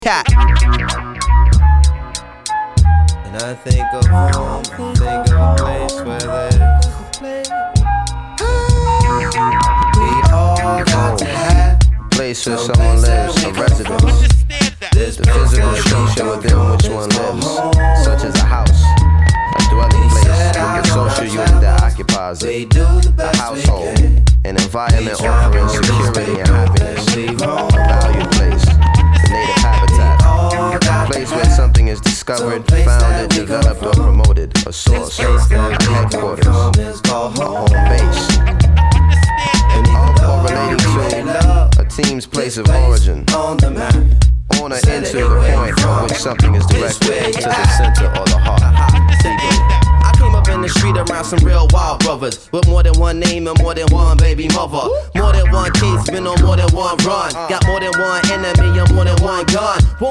Cat. And I think of home, think of a place where there's we all got to have a place where someone lives, a residence. There's the physical structure within which one lives, such as a house, a dwelling place with the social unit that occupies it, a household, an environment offering security and happiness, a valued place, the native habitat, a place where something is discovered, founded, developed, or promoted, a source, a headquarters, a home base, all correlating to a team's place of origin, on or into the point from which something is directed to the center or the heart. I came up in the street around some real wild brothers with more than one name and more than one baby mother. More than one case, been on more than one run. Got more than one enemy and more than one gun.